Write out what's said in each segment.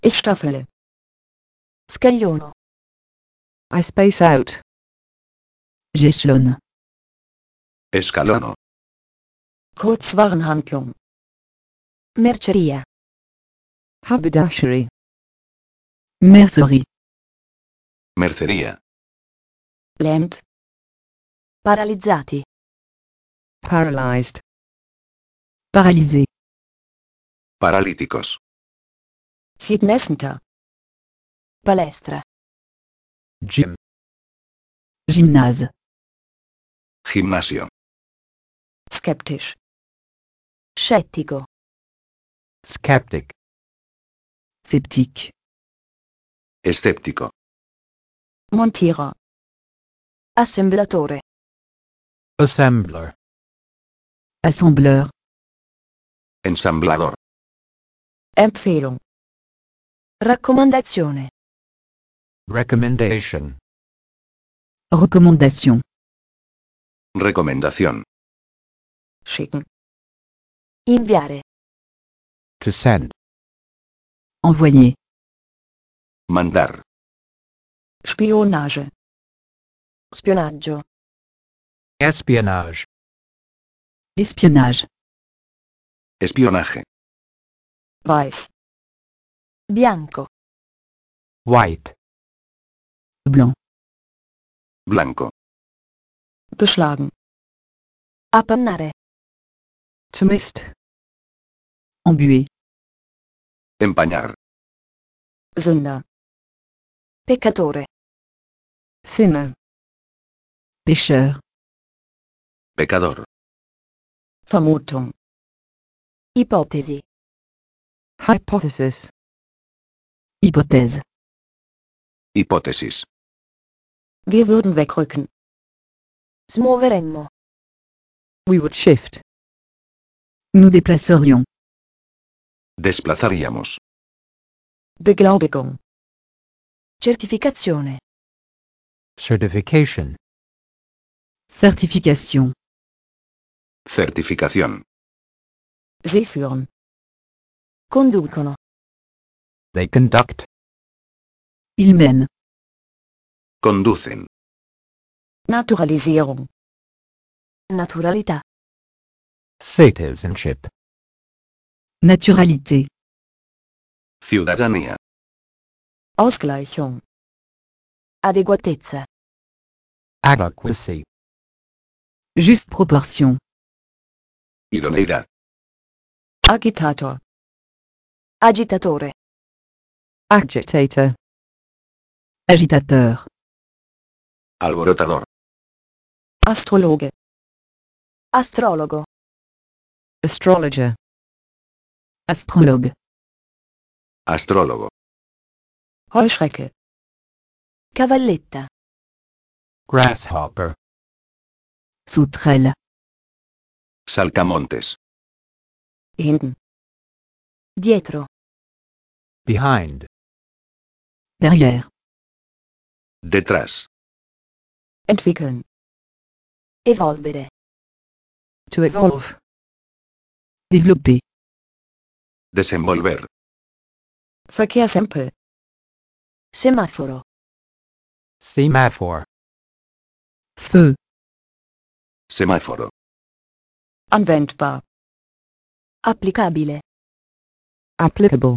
Ich staffele. Scagliono. I space out. J'échelonne. Escalono. Kurzwarenhandlung. Merceria. Haberdashery. Mercerie. Mercería. Land. Paralizzati. Paralyzed. Paralysé. Paralíticos. Fitnesscenter. Palestra. Gym. Gymnase. Gimnasio. Skeptisch. Scettico. Skeptic. Sceptique. Escéptico. Montierer. Assemblatore. Assembler. Assembleur. Ensamblador. Empfehlung. Raccomandazione. Recommendation. Recommandation. Recomendación. Schicken. Inviare. To send. Envoyer. Mandar. Spionage. Spionaggio. Espionage. Espionnage. Espionaje. Weiß. Bianco. White. Blanc. Blanco. Beschlagen. Appannare. To mist. Embuer. Empañar. Sünder. Peccatore. Sinner. Pêcheur. Pecador. Vermutung. Ipotesi. Hypothesis. Hypothèse. Hipótesis. Wir würden wegrücken. Smuoveremmo. We would shift. Nous déplacerions. Desplazaríamos. Beglaubigung. Certificazione. Certification. Certification. Certificación. Sie führen. Conducono. They conduct. Il mène. Conducen. Naturalisierung. Naturalità. Citizenship. Naturalité. Ciudadanía. Ausgleichung. Adeguatezza. Adequacy. Juste proportion. Idoneidad. Agitator. Agitatore. Agitator. Agitateur. Alborotador. Astrologe. Astrologo. Astrologer. Astrologue. Astrólogo. Heuschrecke. Cavalletta. Grasshopper. Sauterelle. Saltamontes. Hinten. Dietro. Behind. Derrière. Detrás. Entwickeln. Evolvere. To evolve. Développer. Desenvolver. Verkehrsampel. Semaforo. Semaphore. Feu. Semáforo. Anwendbar. Applicabile. Applicable.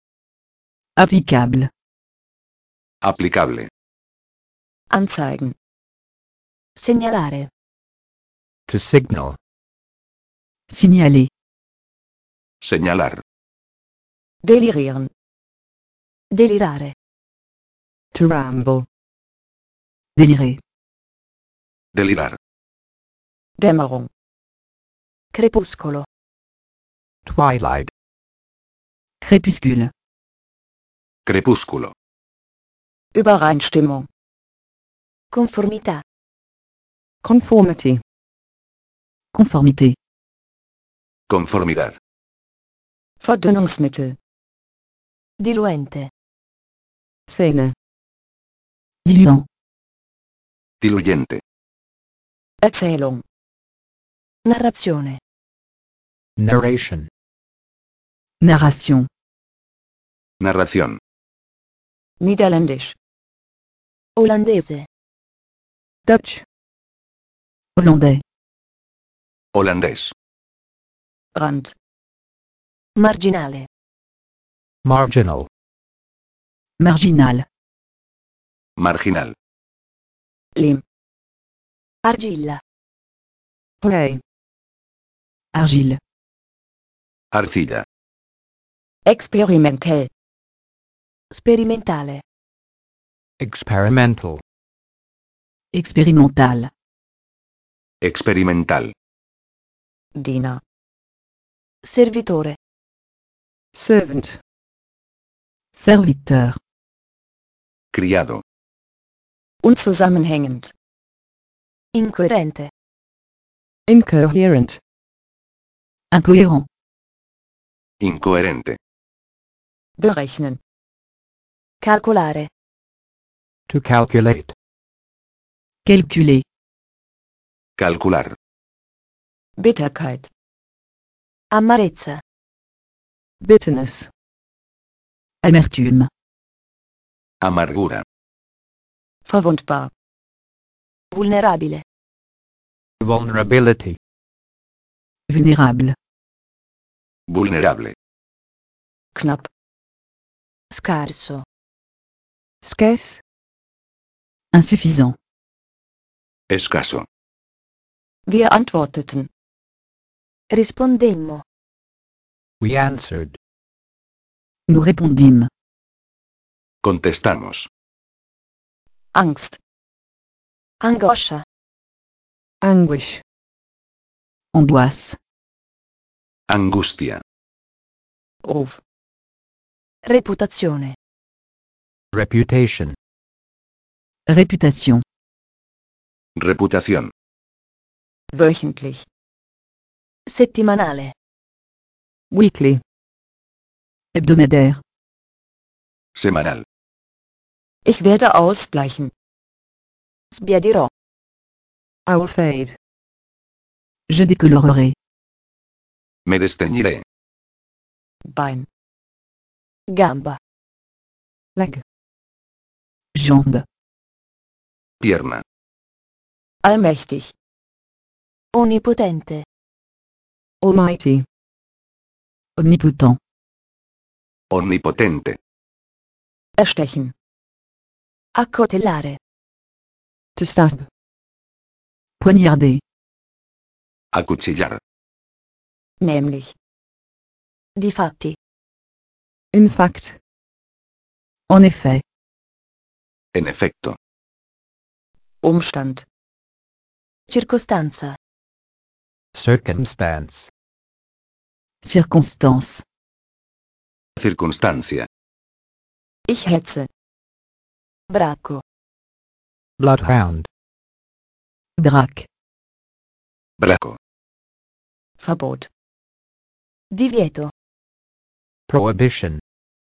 Applicable. Aplicable. Anzeigen. Segnalare. To signal. Signaler. Señalar. Delirieren. Delirare. To ramble. Délirer. Delirar. Dämmerung. Crepuscolo. Twilight. Crépuscule. Crepúsculo. Übereinstimmung. Conformità. Conformity. Conformité. Conformidad. Verdünnungsmittel. Diluente. Thinner. Diluant. Diluyente. Narración. Niederländisch. Olandese. Dutch, Hollandais. Holandés. Rand. Marginale. Marginal. Marginal. Marginal. Lehm. Argilla. clay, Argile. Arcilla. Experimentell. Sperimentale. Experimental. Expérimental. Experimental. Diener. Servitore. servant, Serviteur. Criado. Unzusammenhängend. Incoerente. incoherent, Incohérent. Incoherente. Berechnen. Calcolare. To calculate. Calculer. Calcular. Bitterkeit. Amarezza. bitterness, Amertume. Amargura. Verwundbar. Vulnerabile. Vulnerability. Vulnérable. Vulnerable. Knapp. Scarso. scarce, Insuffisant. Escaso. Wir antworteten. Rispondemmo. We answered. Nous répondîmes. Contestamos. Angst. Angoscia. anguish, Angoisse. Angustia. Ruf. Reputazione. Reputation. Réputation. Reputación. Wöchentlich. Settimanale. weekly, Hebdomadaire. Semanal. Ich werde ausbleichen. Sbiadirò. I will fade, Je décolorerai. Me desteñiré. Bein. Gamba. leg, Jambe. Pierna. Allmächtig. Onnipotente. almighty, Omnipotent. Omnipotente. Erstechen. Accoltellare. to stab, Poignarder. Acuchillar. Nämlich. Difatti. in fact, En effet. En efecto. Umstand. Circostanza. Circumstance. Circonstance. Circunstancia. Ich hetze. Bracco. Bloodhound. Braque. Braco. Verbot. Divieto. Prohibition.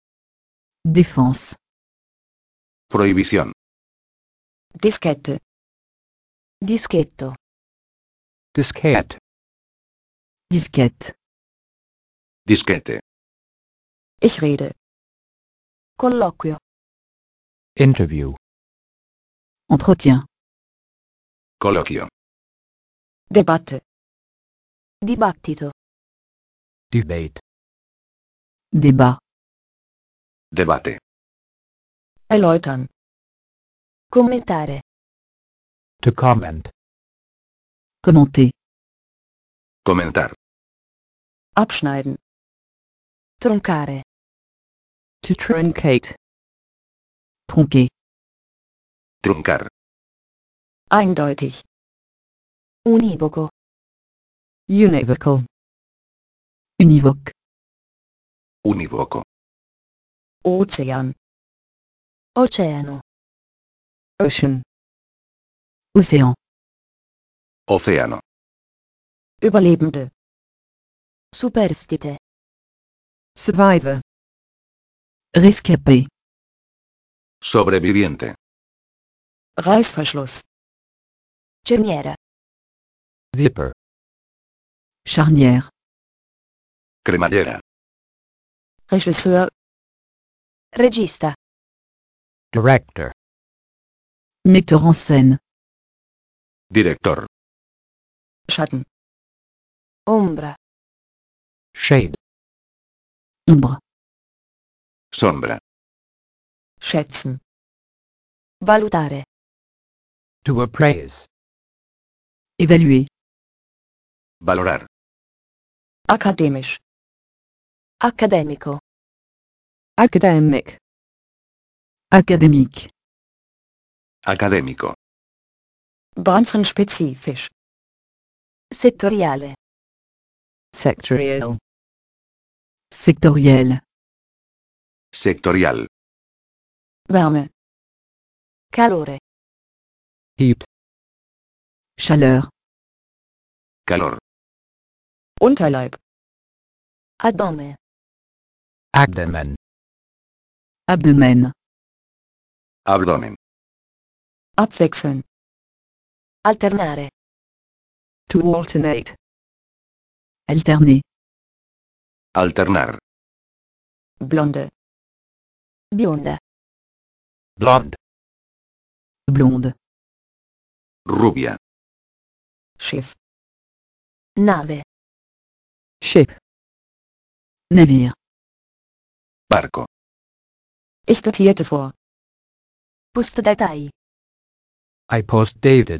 Défense. Prohibición. Diskette. Dischetto. Diskette. Disquette. Disquete. Ich rede. Colloquio. Interview. Entretien. Coloquio. Debatte. Dibattito. Debate. Débat. Debate. Erläutern. Commentare. To comment. Commenter. Comentar. Abschneiden. Troncare. to truncate, Tronquer. Truncar. Eindeutig. Univoco. univocal, Univoque. Unívoco. Ozean. Oceano. ocean, Océan. Océano. Überlebende. Superstite. survivor, Rescapé. Sobreviviente. Reißverschluss. Cerniera. Zipper. Charnière. Cremallera. Regisseur. Regista. Director. Metteur en scène. Director. Schatten, Ombra. Shade. Ombre. Sombra. schätzen, Valutare. To appraise. Évaluer. Valorar. akademisch, Accademico. Academic. Académique. Académico. branchenspezifisch, Settoriale. Sectorial. Sectoriel. Sectorial. Wärme, Calore. Heat. Chaleur. Calor. Unterleib, Addome. Abdomen. Abdomen. Abdomen. abwechseln, Alternare. To alternate. Alterner. Alternar. blonde, Bionda. Blonde. Blonde. Rubia. Schiff, Nave. Ship. Navire. Barco. ich dotierte vor, Postdatai. I post-dated.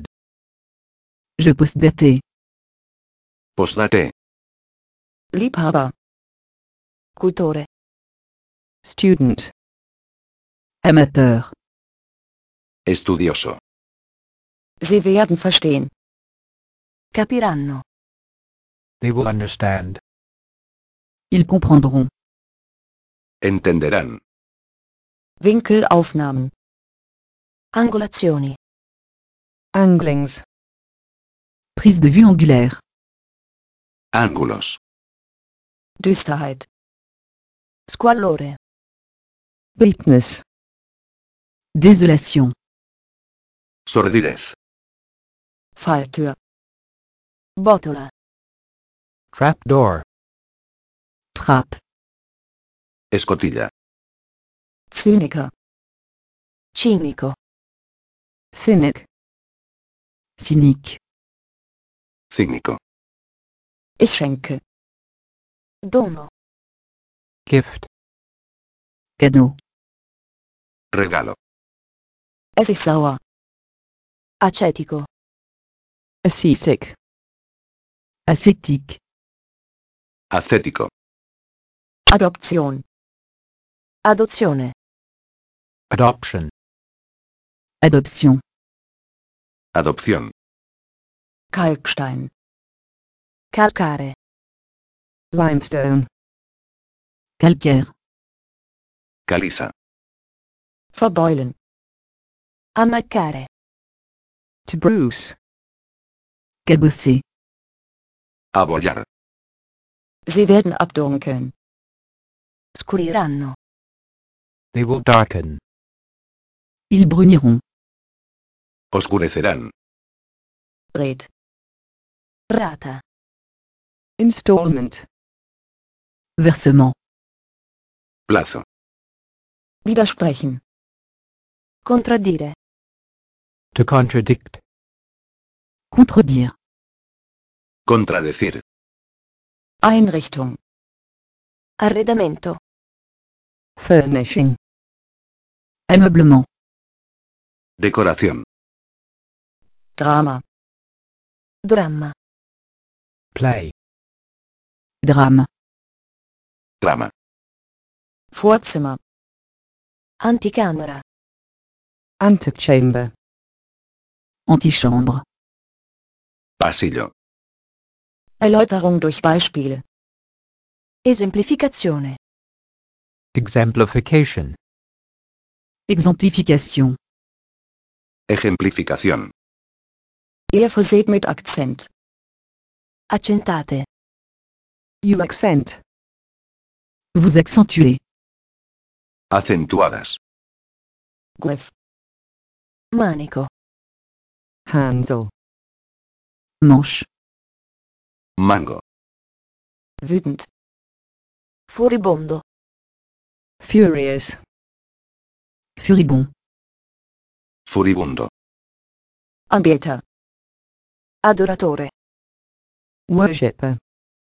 Je postdaté. Postdate. Liebhaber, Cultore. Student. Amateur. Estudioso. sie werden verstehen, Capiranno. They will understand. Ils comprendront. Entenderán. Winkelaufnahmen, Angolazioni. Anglings. Prise de vue angulaire. Ángulos. Düsterheit, Squallore. Bleakness. Désolation. Sordidez. Falltür, Botola. Trapdoor. Trappe. Escotilla. Zyniker, Cinico. Cynic. Cynique. Cínico. ich schenke, Dono. Gift. Cadeau. Regalo. Essigsauer, Acetico. Ascetic. Ascétique. Ascético. Adoption, Adozione. Adoption. Adoption. Adopción. Kalkstein, Calcare. Limestone. Calcaire. Caliza. verbeulen, Ammaccare. To bruise. Cabosser. Abollar. sie werden abdunkeln, Scuriranno. They will darken. Ils bruniront. Oscurecerán. Red, Rata. Installment. Versement. Plazo. widersprechen, Contraddire. To contradict. Contredire. Contradecir. Einrichtung, Arredamento. Furnishing. Ameublement. Decoración. Drama, Dramma. Play. Drame. Trama. Vorzimmer, Anticamera. Antechamber. Antichambre. Pasillo. Erläuterung durch Beispiele, Esemplificazione. Exemplification. Exemplification. Ejemplificación. ihr verseht mit Akzent, Accentate. You accent. Vous accentuez. Acentuadas. Griff, Manico. Handle. Manche. Mango. wütend, Furibondo. Furious. Furibond. Furibundo. Anbeter, Adoratore. Worshipper.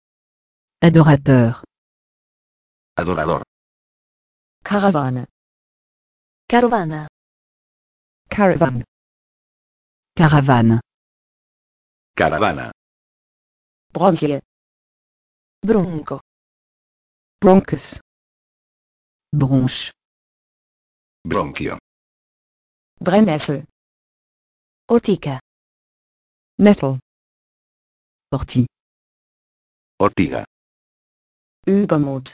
Adorateur. Adorador. Karawane, Carovana. Caravan. Caravane. Caravana. Bronchie, Bronco. Bronchus. Bronche. Bronchio. Brennnessel, Otica. Nettle. Ortie. Ortiga. Übermut,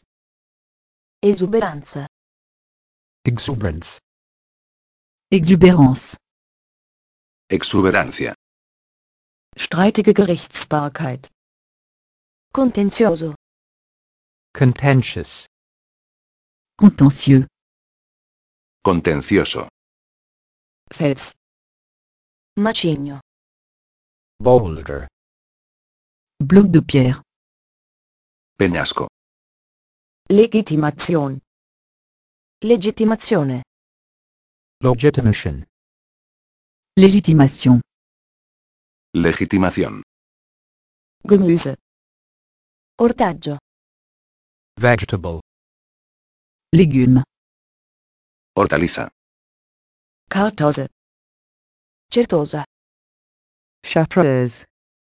Esuberanza. Exuberance. Exubérance. Exuberancia. streitige Gerichtsbarkeit, Contenzioso. Contentious. Contentieux. Contencioso. Fels, Macigno. Boulder. Bloc de pierre. Peñasco. Legitimation, Legittimazione. Legitimation. Légitimation. Legitimación. Gemüse, Ortaggio. Vegetable. Légumes. Hortaliza. Kartause, Certosa. Chartreuse.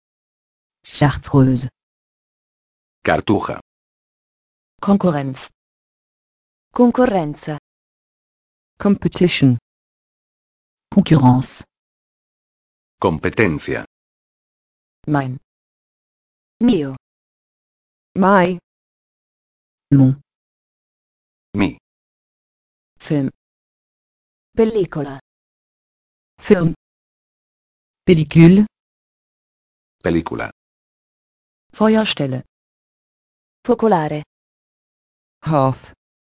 Chartreuse. Cartuja. Konkurrenz, Concorrenza. Competition. Concurrence. Competencia. mein, Mio. My. Mon. Mi. Film, Pellicola. Film. Pellicule. Película. Feuerstelle, Focolare. Hearth.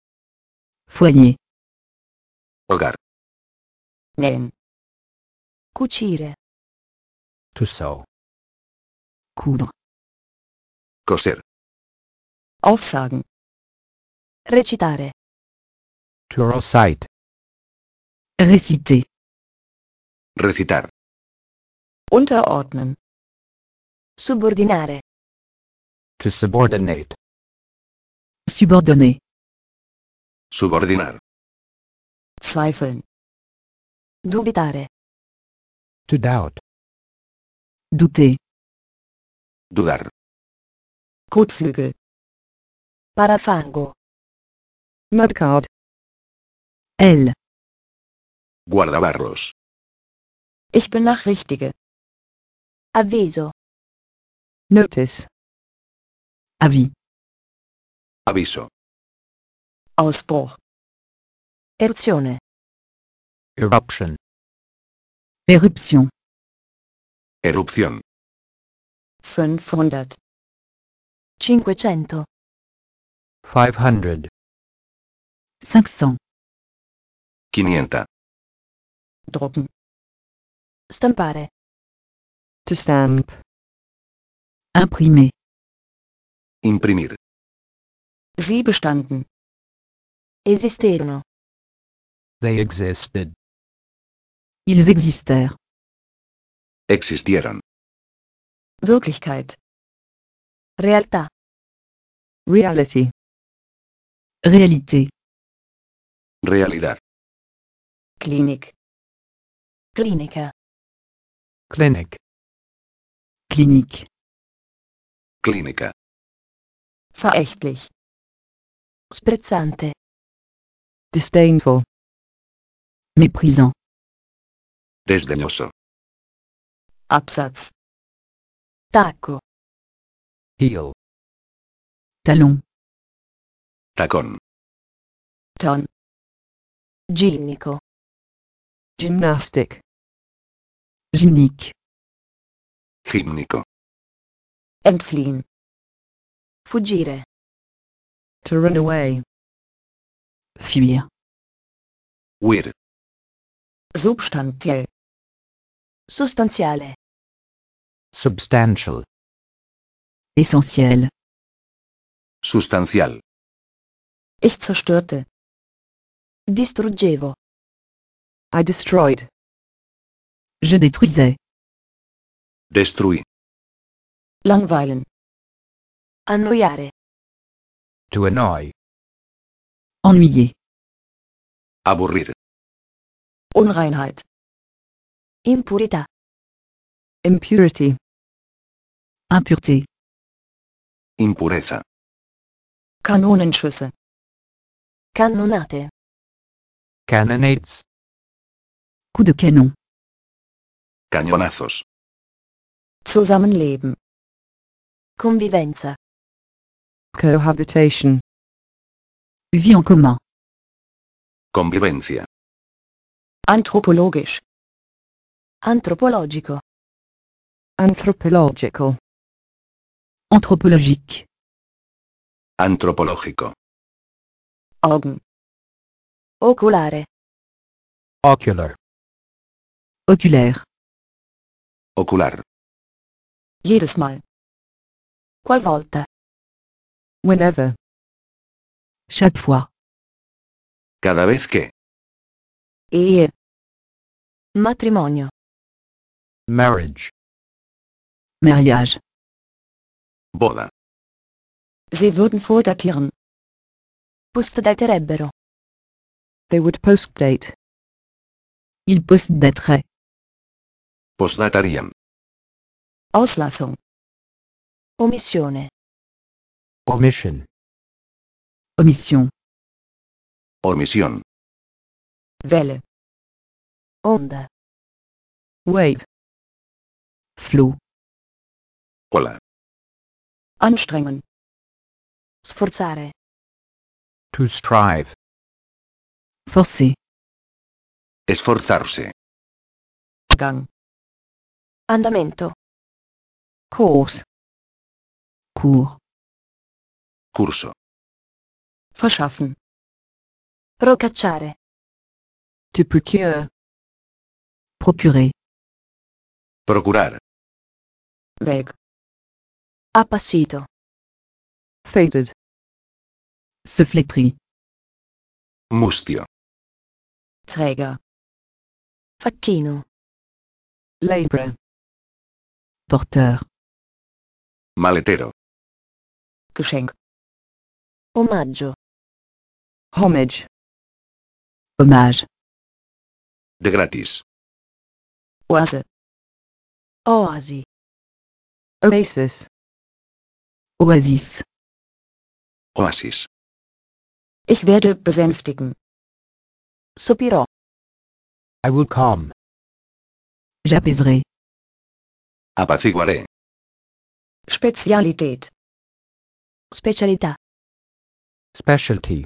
Foyer. Hogar. nähen, Cucire. To sew. Coudre. Coser. aufsagen, Recitare. To recite. Réciter. Recitar. unterordnen, Subordinare. To subordinate. Subordonner. Subordinar. zweifeln, Dubitare. To doubt. Douter. Dudar. Kotflügel, Parafango. Mudcard. Elle. Guardabarros. ich benachrichtige, Avviso. Notice. Avis. Aviso. Ausbruch, Eruzione. Eruption. Éruption. Erupción. 500, 500. 500. 500. 500. drucken, Stampare. To stamp. Imprimer. Imprimir. sie bestanden, Esisterono. They existed. Ils existèrent. Existieron. Wirklichkeit, Realtà. Reality. Réalité. Realidad. Klinik, Clinica. Clinic. Clinique. Clínica. verächtlich, Sprezzante. Disdainful. Méprisant. Desdeñoso. Absatz, Tacco. Heel. Talon. Tacón. Turn, Ginnico. Gymnastic. Gymnique. Gímnico. entfliehen, Fuggire. To run away. Fuir. Huir. substanziell, Sostanziale. Substantial. Essentiel. Sustancial. ich zerstörte, Distruggevo. I destroyed. Je détruisais. Destruí. Langweilen. Annoiare. To annoy. Ennuyer. Aburrir. Unreinheit. Impurità. Impurity. Impureté. Impureza. Kanonenschüsse. Cannonate. Cannonades. Coup de canon. Cañonazos. Zusammenleben. Convivenza. Cohabitation. Vie en commun. Convivencia. Anthropologisch. Antropologico. Anthropological. Anthropologique. Antropológico. Augen. Oculare. Ocular. Oculaire. Ocular. Jedes Mal. Qualvolta. Whenever. Chaque fois. Cada vez que. Ehe. Matrimonio. Marriage. Mariage. Boda. Sie würden vordatieren. Postdaterebbero. They would postdate. Il postdaterait. Postdatarían. Auslassung. Omissione. Omission. Omission. Omisión. Welle. Onda. Wave. Flot. Ola. Anstrengen. Sforzare. To strive. Forcer. Esforzarse. Gang. Andamento. Course. Cours. Curso. Verschaffen. Procacciare. To procure. Procurer. Procurar. Weg. Appassito. Faded. Se flétrit. Mustio. Träger. Facchino. Labourer. Porteur. Maletero. Geschenk. Omaggio. Homage. Hommage. De gratis. Oase. Oasi. Oasis. Oasis. Oasis. Ich werde besänftigen. Sopirò. I will calm. J'apaiserai. Apaciguaré. Spezialität. Specialità. Specialty.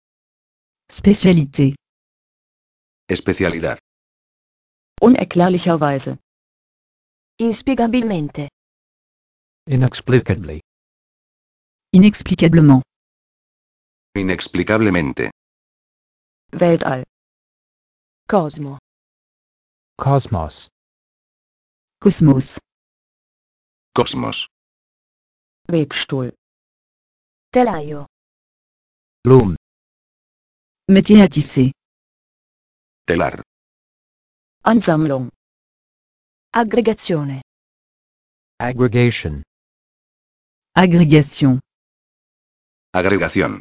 Spécialité. Especialidad. Unerklärlicherweise. Inspiegabilmente. Inexplicably. Inexplicablement. Inexplicablemente. Weltall. Cosmo. Cosmos. Cosmos. Cosmos. Webstuhl. Telaio. Loom. Métier à tisser. Telar. Ansammlung. Aggregazione. Aggregation. Agrégation. Agregación.